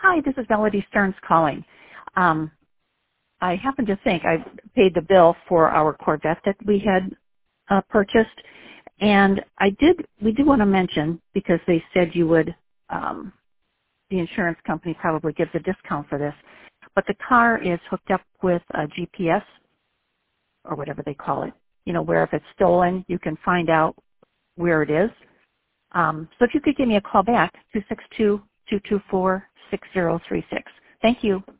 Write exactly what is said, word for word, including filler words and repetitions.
hi, this is Melody Stearns calling. Um, I happen to think I paid the bill for our Corvette that we had uh, purchased, and I did. We do want to mention, because they said you would, um, the insurance company probably gives a discount for this, but the car is hooked up with a G P S or whatever they call it. You know, where if it's stolen, you can find out where it is. Um, so if you could give me a call back, two six two, two two four, six zero three six. Thank you.